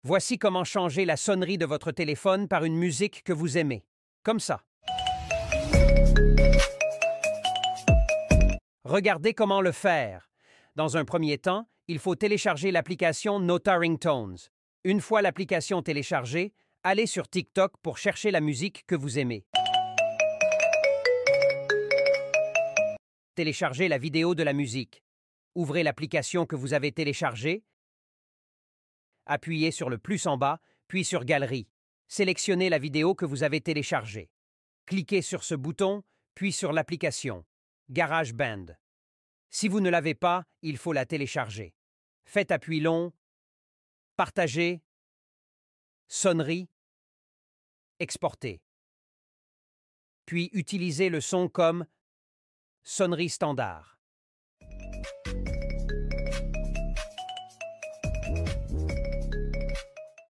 Voici comment changer la sonnerie de votre téléphone par une musique que vous aimez. Comme ça. Regardez comment le faire. Dans un premier temps, il faut télécharger l'application Nota Ringtones. Une fois l'application téléchargée, allez sur TikTok pour chercher la musique que vous aimez. Téléchargez la vidéo de la musique. Ouvrez l'application que vous avez téléchargée. Appuyez sur le plus en bas, puis sur Galerie. Sélectionnez la vidéo que vous avez téléchargée. Cliquez sur ce bouton, puis sur l'application GarageBand. Si vous ne l'avez pas, il faut la télécharger. Faites appui long, partager, sonnerie, exporter. Puis utilisez le son comme sonnerie standard.